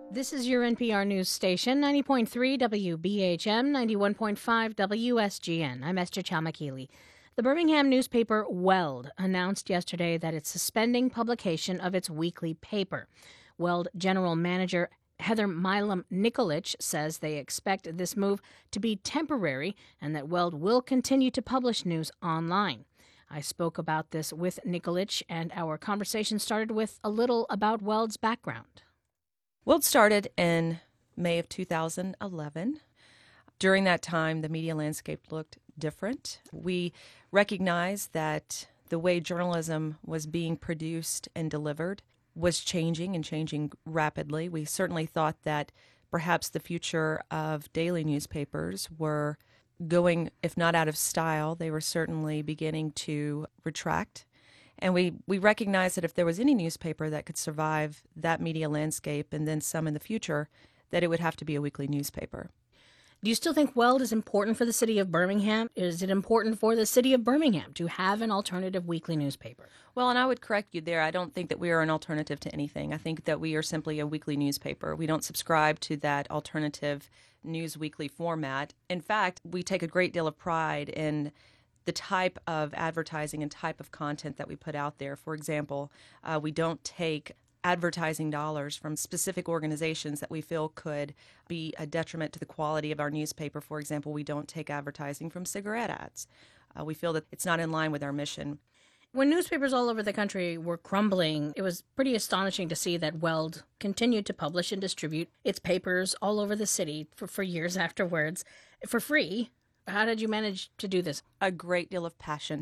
This is your NPR news station, 90.3 WBHM, 91.5 WSGN. I'm Esther Chalmakili. The Birmingham newspaper Weld announced yesterday that it's suspending publication of its weekly paper. Weld general manager Heather Milam Nikolic says they expect this move to be temporary and that Weld will continue to publish news online. I spoke about this with Nikolic, and our conversation started with a little about Weld's background. Weld started in May of 2011. During that time, the media landscape looked different. We recognized that the way journalism was being produced and delivered was changing and changing rapidly. We certainly thought that perhaps the future of daily newspapers were going, if not out of style, they were certainly beginning to retract. And we recognized that if there was any newspaper that could survive that media landscape and then some in the future, that it would have to be a weekly newspaper. Do you still think Weld is important for the city of Birmingham? Is it important for the city of Birmingham to have an alternative weekly newspaper? Well, and I would correct you there. I don't think that we are an alternative to anything. I think that we are simply a weekly newspaper. We don't subscribe to that alternative news weekly format. In fact, we take a great deal of pride in the type of advertising and type of content that we put out there. For example, we don't take advertising dollars from specific organizations that we feel could be a detriment to the quality of our newspaper. For example, we don't take advertising from cigarette ads. We feel that it's not in line with our mission. When newspapers all over the country were crumbling, it was pretty astonishing to see that Weld continued to publish and distribute its papers all over the city for years afterwards for free. How did you manage to do this? A great deal of passion.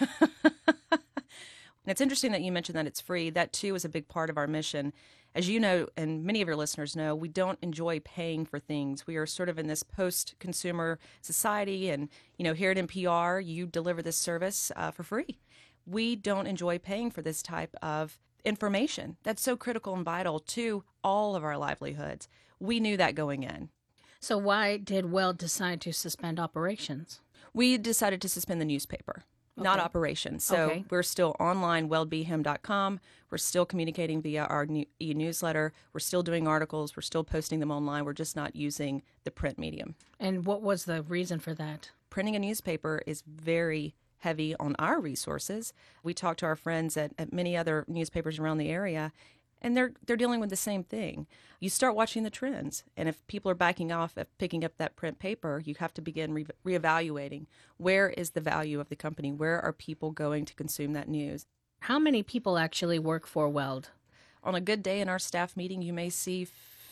And it's interesting that you mentioned that it's free. That, too, is a big part of our mission. As you know, and many of your listeners know, we don't enjoy paying for things. We are sort of in this post-consumer society, and, here at NPR, you deliver this service for free. We don't enjoy paying for this type of information. That's so critical and vital to all of our livelihoods. We knew that going in. So why did Weld decide to suspend operations? We decided to suspend the newspaper. Not operations. So We're still online, weldbhem.com. We're still communicating via our e-newsletter. We're still doing articles. We're still posting them online. We're just not using the print medium. And what was the reason for that? Printing a newspaper is very heavy on our resources. We talk to our friends at many other newspapers around the area, and they're dealing with the same thing. You start watching the trends, and if people are backing off of picking up that print paper, you have to begin reevaluating. Where is the value of the company? Where are people going to consume that news? How many people actually work for Weld? On a good day in our staff meeting, you may see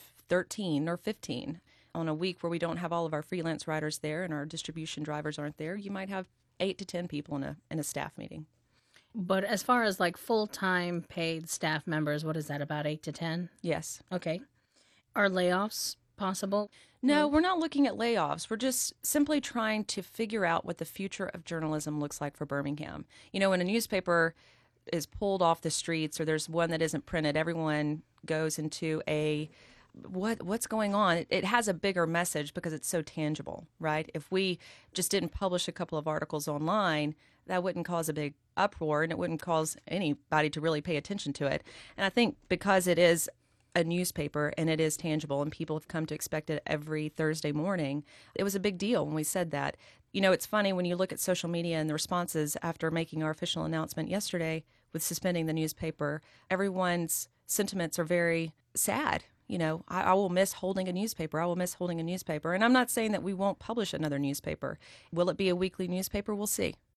13 or 15. On a week where we don't have all of our freelance writers there and our distribution drivers aren't there, you might have 8 to 10 people in a staff meeting. But as far as like full-time paid staff members, what is that, about 8 to 10? Yes. Okay. Are layoffs possible? No, we're not looking at layoffs. We're just simply trying to figure out what the future of journalism looks like for Birmingham. When a newspaper is pulled off the streets or there's one that isn't printed, everyone goes into a what's going on? It has a bigger message because it's so tangible, right? If we just didn't publish a couple of articles online, that wouldn't cause a big uproar and it wouldn't cause anybody to really pay attention to it. And I think because it is a newspaper and it is tangible and people have come to expect it every Thursday morning, it was a big deal when we said that. It's funny when you look at social media and the responses after making our official announcement yesterday with suspending the newspaper, everyone's sentiments are very sad. I will miss holding a newspaper. I will miss holding a newspaper. And I'm not saying that we won't publish another newspaper. Will it be a weekly newspaper? We'll see.